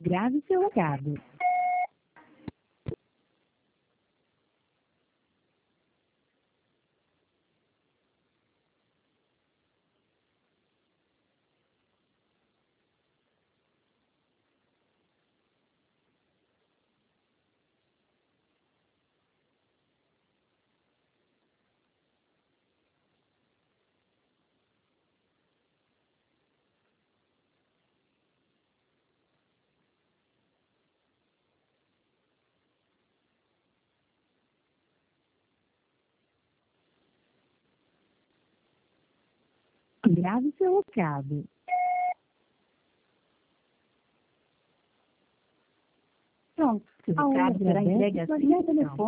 Grave seu recado. Grave seu recado. Pronto, seu recado será entregue assim que o telefone